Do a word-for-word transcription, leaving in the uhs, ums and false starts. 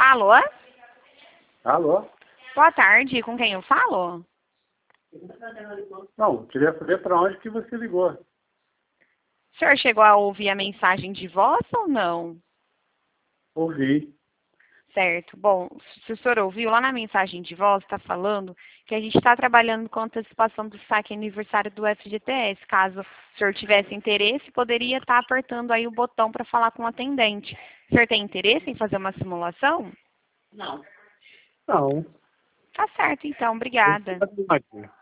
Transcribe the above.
Alô? Alô? Boa tarde, com quem eu falo? Não, queria saber para onde que você ligou. O senhor chegou a ouvir a mensagem de voz ou não? Ouvi. Certo. Bom, se o senhor ouviu, lá na mensagem de voz está falando que a gente está trabalhando com antecipação do saque aniversário do F G T S. Caso o senhor tivesse interesse, poderia estar apertando aí o botão para falar com o atendente. O senhor tem interesse em fazer uma simulação? Não. Tá certo, então. Obrigada. Aqui.